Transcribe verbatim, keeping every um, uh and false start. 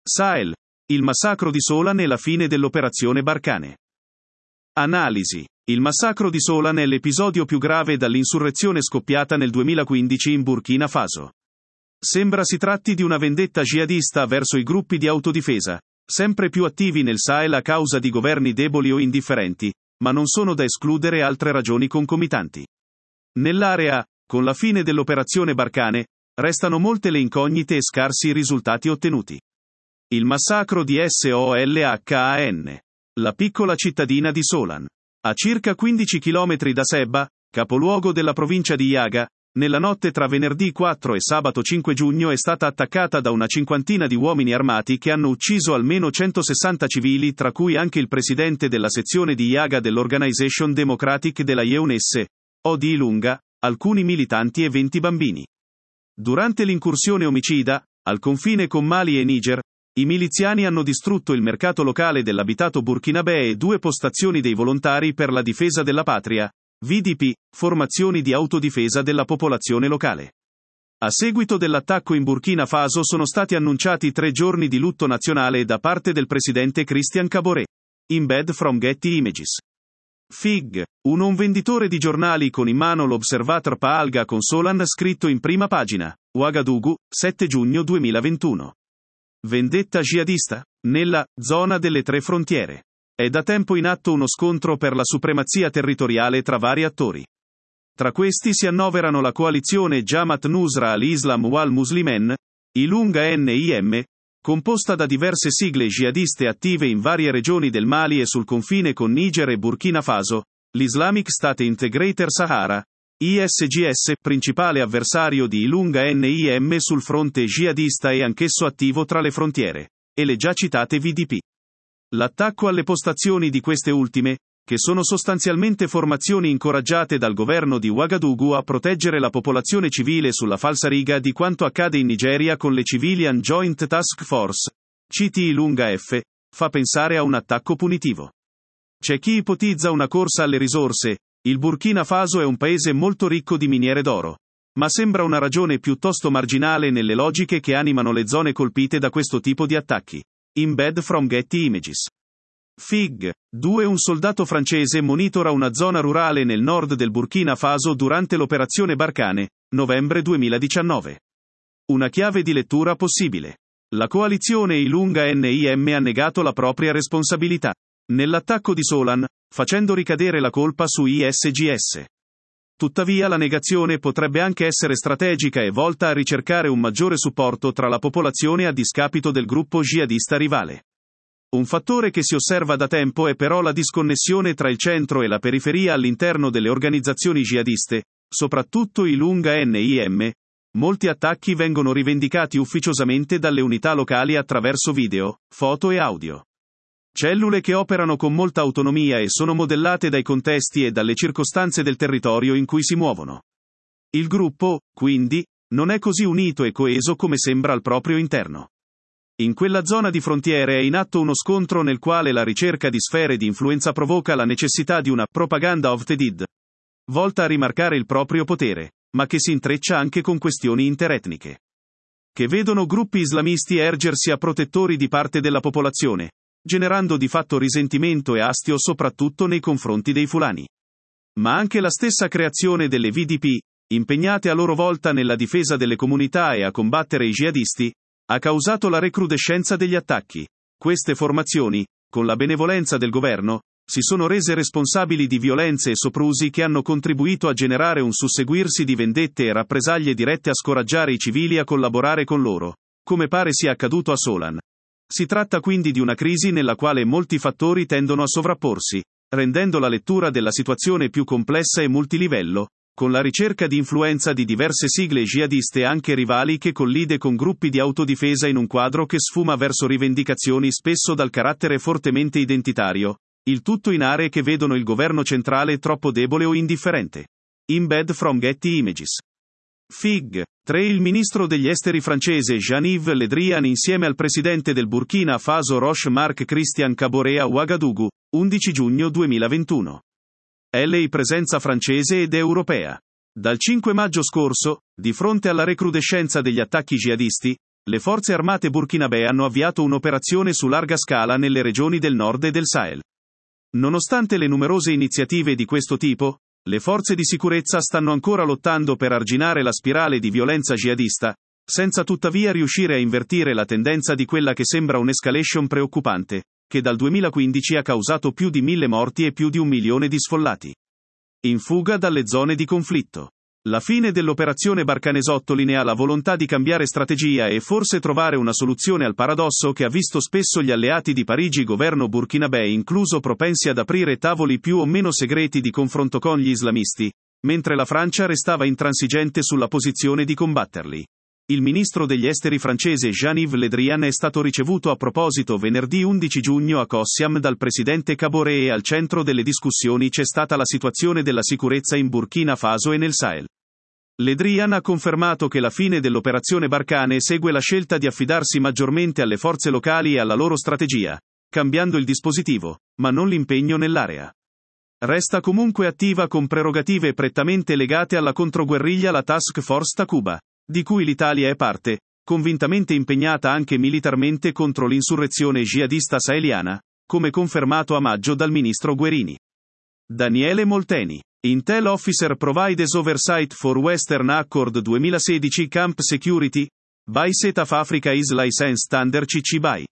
Sahel. Il massacro di Solan e la fine dell'operazione Barkhane. Analisi. Il massacro di Solan è l'episodio più grave dall'insurrezione scoppiata nel duemilaquindici in Burkina Faso. Sembra si tratti di una vendetta jihadista verso i gruppi di autodifesa, sempre più attivi nel Sahel a causa di governi deboli o indifferenti, ma non sono da escludere altre ragioni concomitanti. Nell'area, con la fine dell'operazione Barkhane, restano molte le incognite e scarsi i risultati ottenuti. Il massacro di Solan, la piccola cittadina di Solan, a circa quindici chilometri da Sebba, capoluogo della provincia di Yaga, nella notte tra venerdì quattro e sabato cinque giugno è stata attaccata da una cinquantina di uomini armati che hanno ucciso almeno centosessanta civili, tra cui anche il presidente della sezione di Yaga dell'Organisation Democratic de la Jeunesse, O D Ilunga, alcuni militanti e venti bambini. Durante l'incursione omicida, al confine con Mali e Niger, i miliziani hanno distrutto il mercato locale dell'abitato burkinabè e due postazioni dei volontari per la difesa della patria, V D P, formazioni di autodifesa della popolazione locale. A seguito dell'attacco in Burkina Faso sono stati annunciati tre giorni di lutto nazionale da parte del presidente Christian Kaboré. Embed from Getty Images. F I G, uno un venditore di giornali con in mano l'Observateur Paalga con Solan scritto in prima pagina, Ouagadougou, sette giugno duemilaventuno. Vendetta jihadista? Nella zona delle tre frontiere. È da tempo in atto uno scontro per la supremazia territoriale tra vari attori. Tra questi si annoverano la coalizione Jamaat Nusra al-Islam wal Muslimen, Ilunga N I M, composta da diverse sigle jihadiste attive in varie regioni del Mali e sul confine con Niger e Burkina Faso, l'Islamic State Integrator Sahara, I S G S, principale avversario di Ilunga N I M sul fronte jihadista e anch'esso attivo tra le frontiere, e le già citate V D P. L'attacco alle postazioni di queste ultime, che sono sostanzialmente formazioni incoraggiate dal governo di Ouagadougou a proteggere la popolazione civile sulla falsariga di quanto accade in Nigeria con le Civilian Joint Task Force, C T Ilunga F, fa pensare a un attacco punitivo. C'è chi ipotizza una corsa alle risorse. Il Burkina Faso è un paese molto ricco di miniere d'oro. Ma sembra una ragione piuttosto marginale nelle logiche che animano le zone colpite da questo tipo di attacchi. Embed from Getty Images. F I G. due Un soldato francese monitora una zona rurale nel nord del Burkina Faso durante l'operazione Barkhane, novembre duemiladiciannove. Una chiave di lettura possibile. La coalizione Ilunga N I M ha negato la propria responsabilità nell'attacco di Solan, facendo ricadere la colpa su I S G S. Tuttavia la negazione potrebbe anche essere strategica e volta a ricercare un maggiore supporto tra la popolazione a discapito del gruppo jihadista rivale. Un fattore che si osserva da tempo è però la disconnessione tra il centro e la periferia all'interno delle organizzazioni jihadiste, soprattutto Ilunga N I M. Molti attacchi vengono rivendicati ufficiosamente dalle unità locali attraverso video, foto e audio. Cellule che operano con molta autonomia e sono modellate dai contesti e dalle circostanze del territorio in cui si muovono. Il gruppo, quindi, non è così unito e coeso come sembra al proprio interno. In quella zona di frontiere è in atto uno scontro nel quale la ricerca di sfere di influenza provoca la necessità di una propaganda of the dead, volta a rimarcare il proprio potere, ma che si intreccia anche con questioni interetniche, che vedono gruppi islamisti ergersi a protettori di parte della popolazione, generando di fatto risentimento e astio soprattutto nei confronti dei fulani. Ma anche la stessa creazione delle V D P, impegnate a loro volta nella difesa delle comunità e a combattere i jihadisti, ha causato la recrudescenza degli attacchi. Queste formazioni, con la benevolenza del governo, si sono rese responsabili di violenze e soprusi che hanno contribuito a generare un susseguirsi di vendette e rappresaglie dirette a scoraggiare i civili a collaborare con loro, come pare sia accaduto a Solan. Si tratta quindi di una crisi nella quale molti fattori tendono a sovrapporsi, rendendo la lettura della situazione più complessa e multilivello, con la ricerca di influenza di diverse sigle jihadiste anche rivali che collide con gruppi di autodifesa in un quadro che sfuma verso rivendicazioni spesso dal carattere fortemente identitario, il tutto in aree che vedono il governo centrale troppo debole o indifferente. Embed from Getty Images. F I G. tre Il ministro degli esteri francese Jean-Yves Le Drian insieme al presidente del Burkina Faso Roch Marc Christian Kaboré a Ouagadougou, undici giugno duemilaventuno. L I presenza francese ed europea. Dal cinque maggio scorso, di fronte alla recrudescenza degli attacchi jihadisti, le forze armate burkinabè hanno avviato un'operazione su larga scala nelle regioni del nord e del Sahel. Nonostante le numerose iniziative di questo tipo, le forze di sicurezza stanno ancora lottando per arginare la spirale di violenza jihadista, senza tuttavia riuscire a invertire la tendenza di quella che sembra un'escalation preoccupante, che dal duemilaquindici ha causato più di mille morti e più di un milione di sfollati. In fuga dalle zone di conflitto. La fine dell'operazione Barkhane sottolinea la volontà di cambiare strategia e forse trovare una soluzione al paradosso che ha visto spesso gli alleati di Parigi governo burkinabè incluso propensi ad aprire tavoli più o meno segreti di confronto con gli islamisti, mentre la Francia restava intransigente sulla posizione di combatterli. Il ministro degli esteri francese Jean-Yves Le Drian è stato ricevuto a proposito venerdì undici giugno a Kossiam dal presidente Kaboré e al centro delle discussioni c'è stata la situazione della sicurezza in Burkina Faso e nel Sahel. Le Drian ha confermato che la fine dell'operazione Barkhane segue la scelta di affidarsi maggiormente alle forze locali e alla loro strategia, cambiando il dispositivo, ma non l'impegno nell'area. Resta comunque attiva con prerogative prettamente legate alla controguerriglia la Task Force Takuba, di cui l'Italia è parte, convintamente impegnata anche militarmente contro l'insurrezione jihadista saheliana, come confermato a maggio dal ministro Guerini. Daniele Molteni. Intel Officer Provides Oversight for Western Accord duemilasedici Camp Security, by Set of Africa is Licensed under C C B Y.